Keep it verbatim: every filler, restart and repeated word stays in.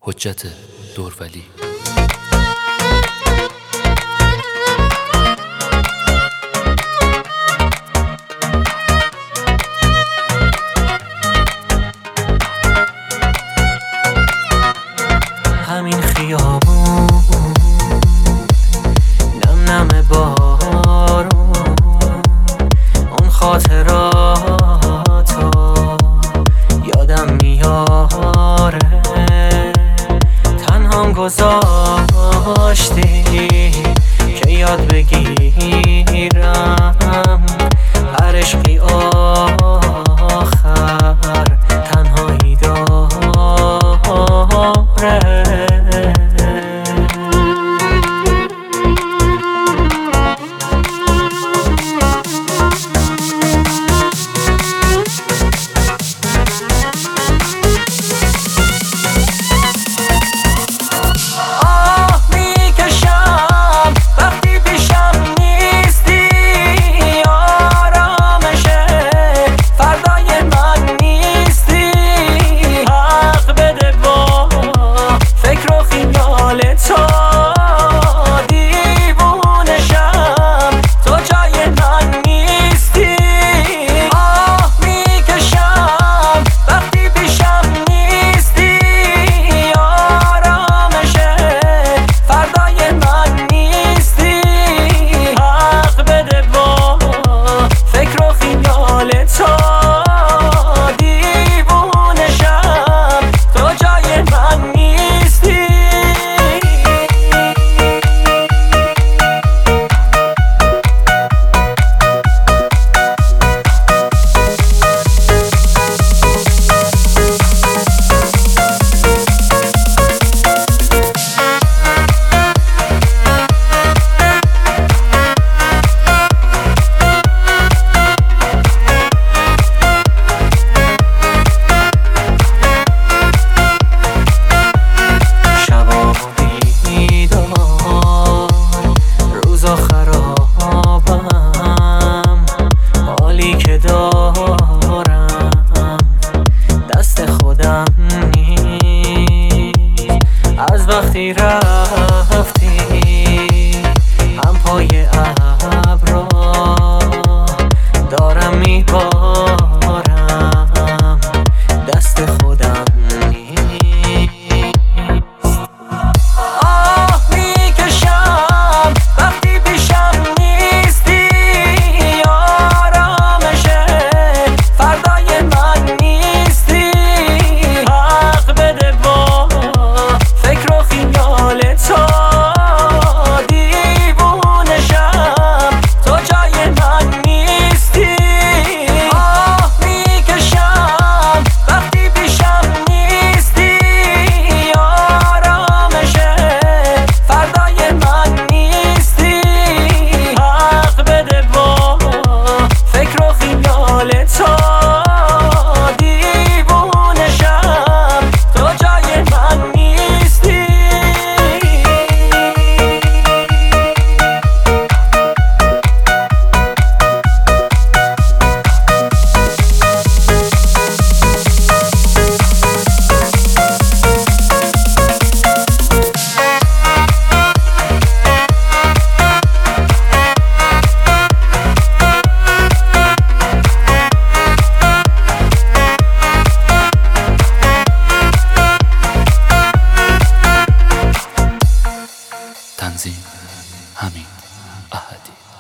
حجت دورولی. همین خیابون نم نم بارون، اون خاطراتو یادم میاره. تنهام گذاشتی که یاد بگیرم هر عشقی آخر تنهایی داره. از وقتی رفتی هم پای ابرا دارم میبارم، دست خودم نیست. آه میکشم وقتی پیشم نیستی، آرامشه فردای من نیستی. حق بده با فکر و خیال تو، دیوونشم تو جای من نیستی. آه میکشم وقتی پیشم نیستی، آرامشه فردای من نیستی. حق بده با فکر و خیال تو، دیوونشم تو جای من نیستی. تنظیم حمید احدی.